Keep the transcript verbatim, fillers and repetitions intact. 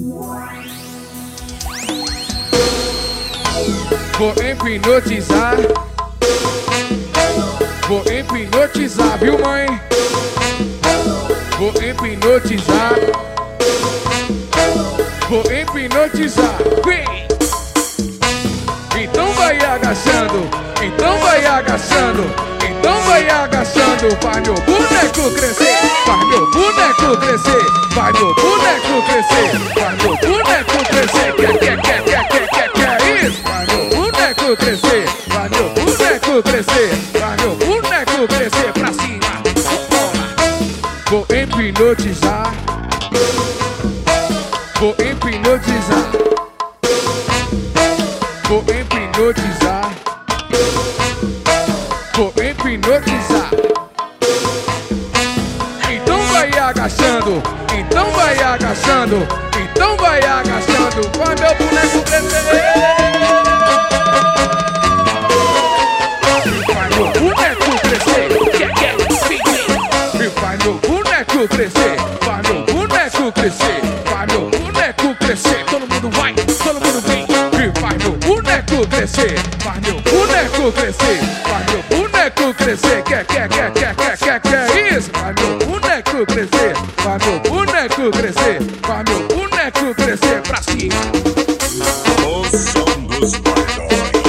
Vou hipnotizar, vou hipnotizar, viu, mãe? Vou hipnotizar, vou hipnotizar, vem! Então vai agachando, então vai agachando, então vai agachando. Vai meu boneco crescer, vai meu boneco crescer, vai meu boneco crescer, vai meu boneco crescer. Quer, quer, quer, quer, quer, quer, quer isso? Vai meu boneco crescer, vai meu boneco crescer, vai meu boneco crescer pra cima. Vou hipnotizar, vou hipnotizar, vou hipnotizar, vou hipnotizar. Então vai agachando, então vai agachando, então vai agachando. Vai meu boneco crescer, vai meu boneco crescer, quer, quer, vai meu boneco crescer, vai meu boneco crescer, vai meu boneco crescer. Todo mundo vai, todo mundo vem. Vai meu boneco crescer, vai meu boneco crescer, vai meu boneco crescer. Quer, quer, quer, quer, quer, quer, quer isso? Vai meu boneco crescer, vai meu boneco crescer, vai meu boneco crescer pra cima. O som dos Bordões.